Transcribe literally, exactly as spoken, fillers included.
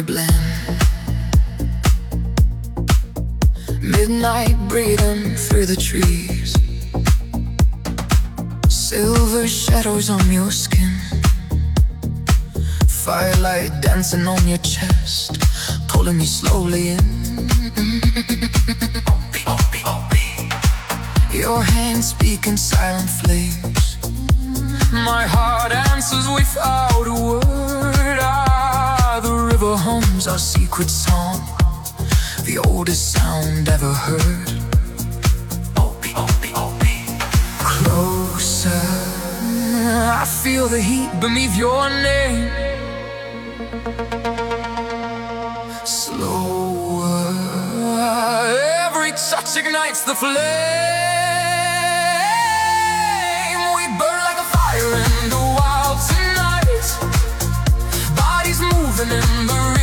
glory blend. Midnight breathing through the trees, silver shadows on your skin, firelight dancing on your chest, pulling me slowly in. Your hands speak in silent flames, my heart answers without a word. Ah, the river hums our secret song, the oldest sound ever heard. Opie, Opie, Opie. Closer, I feel the heat beneath your name. Slower, every touch ignites the flame. We burn like a fire in the wild tonight, bodies moving in the